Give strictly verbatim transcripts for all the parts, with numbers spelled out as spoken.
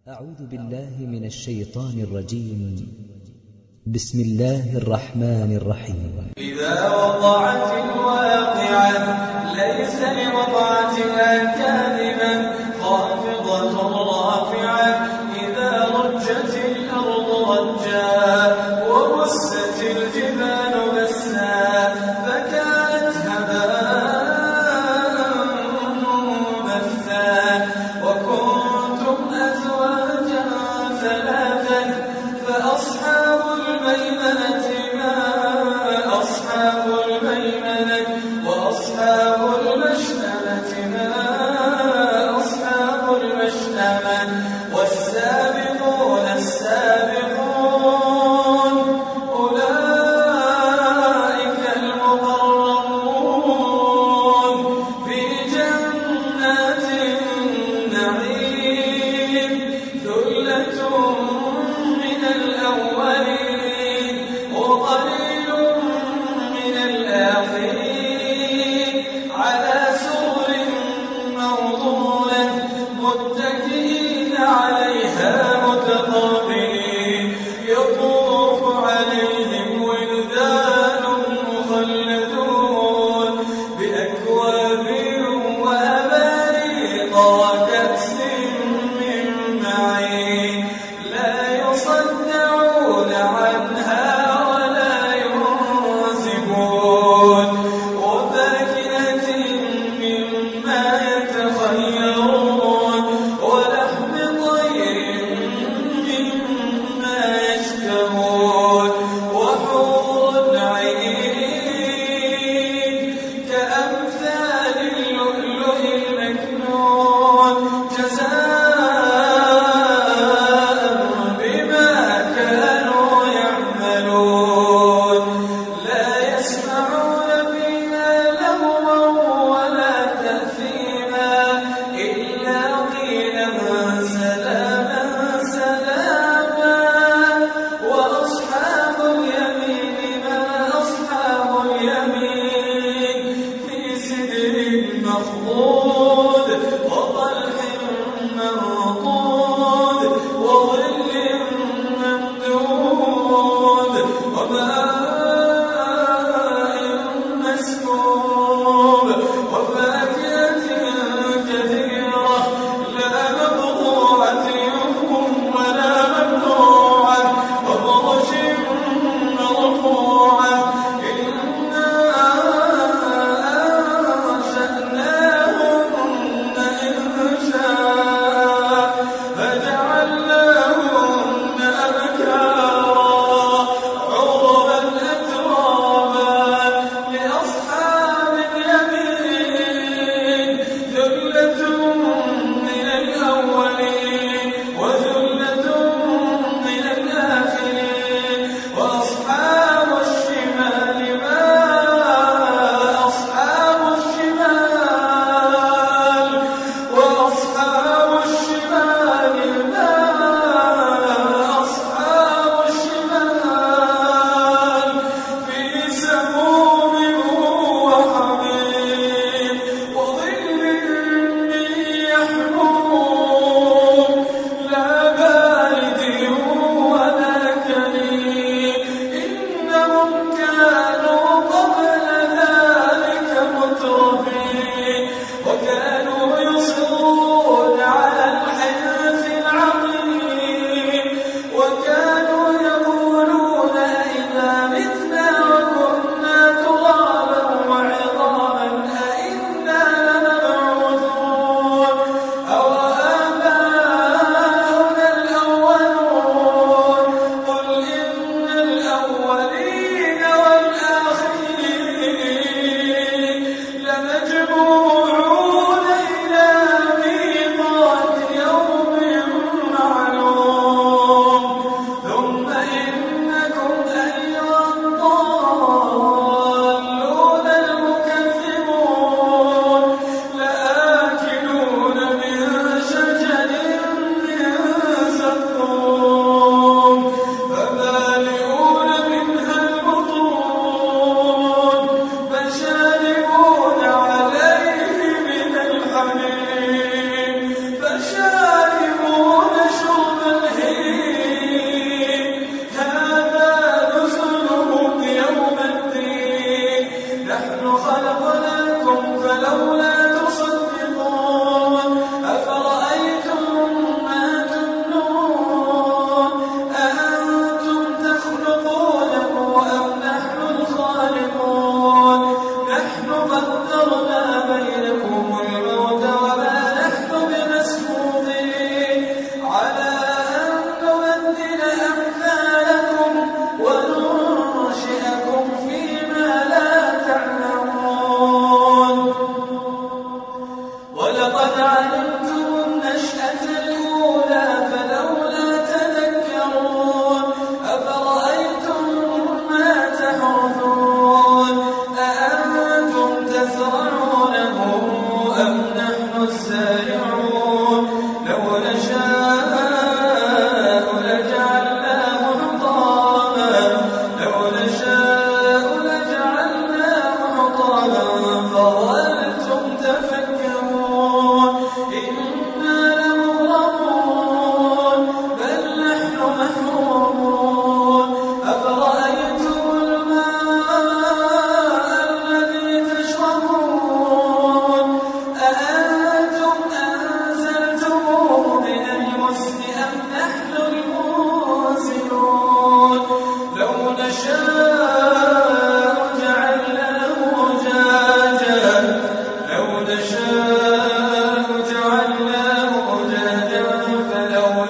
أعوذ بالله من الشيطان الرجيم. بسم الله الرحمن الرحيم. إذا وقعت الواقعة ليس لوقعتها كاذبة خافضة رافعة إذا رجت الأرض رجا وبست الجبال بسا فكانت هباء منبثا وكنتم أزواجا ثلاثا فأصحاب الميمنة ما أصحاب الميمنة وأصحاب المشأمة ما أصحاب المشأمة والسابقون السابقون أولئك المقربون في جنات النعيم ثلة من الأولين وقليل من الآخرين على سرر موضونة متكئين عليها متقابلين يطوف عليهم ولدان مخلدون بأكواب وأباريق وكأس من معين لا يصدعون عنها ولا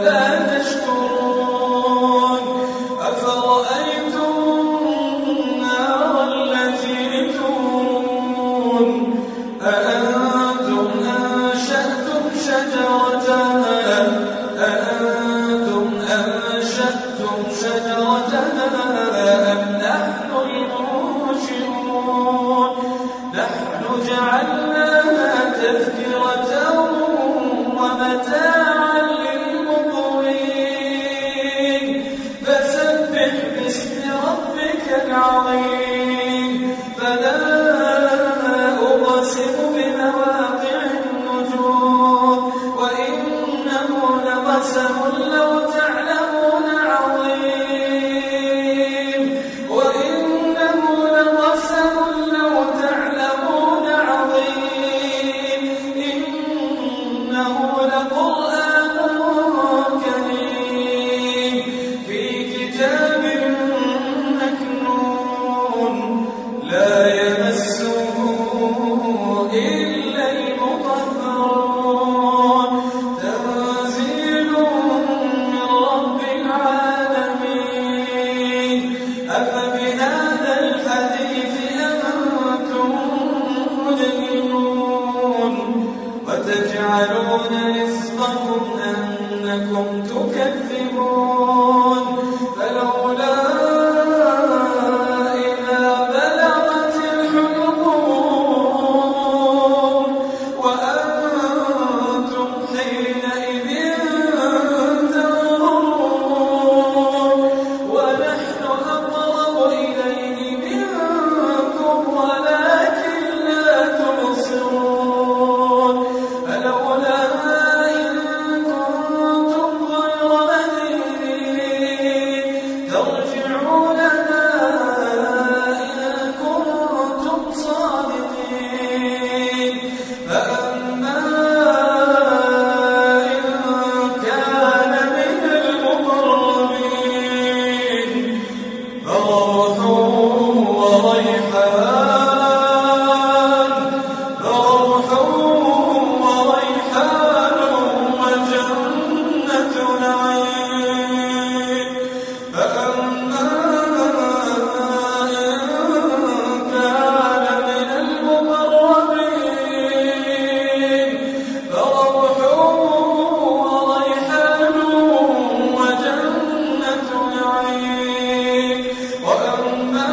أفلا تشكرون أفرأيتم النار التي تورون أأنتم أنشأتم شجرتها أأنتم أنشأتم شجرتها أم نحن المنشئون نحن جعلناها تذكرة ومتاعا للمقوين فسبح باسم ربك العظيم فلا أقسم بمواقع النجوم وإنه لقسم لو تعلمون عظيم وإنه لقسم لو تعلمون عظيم إنه لقرآن كريم في كتاب مكنون لا يمسه إلا المطهرون تنزيل من رب العالمين أفبهذا الحديث أنتم مدهنون وتجعلون رزقكم أنكم تكذبون فلولا إذا بلغت الحلقوم وأنتم حينئذ تنظرون ونحن أقرب إليه منكم ولكن لا تبصرون فلولا إن كنتم غير مدينين ترجعونها إن كنتم صادقين فأما إن كان من المقربين فروح وريحان فروح وريحان وجنة نعيم فأما إن كان من المقربين فروح وريحان وجنة نعيم وأما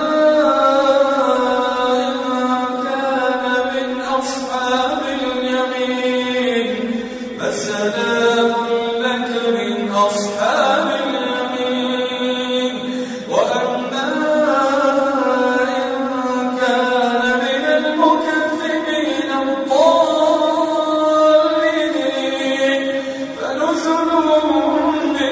إن كان من أصحاب اليمين فسلام لك من أصحاب اليمين وأما إن كان من المكذبين الضالين فنزل من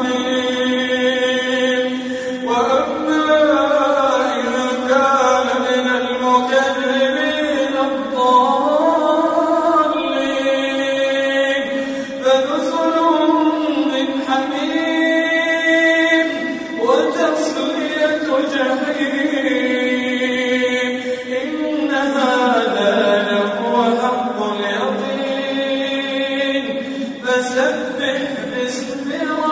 حميم وأما إن كان من المكذبين الضالين فنزل من حميم وتصلية جحيم إن هذا لهو حق اليقين فسبح باسم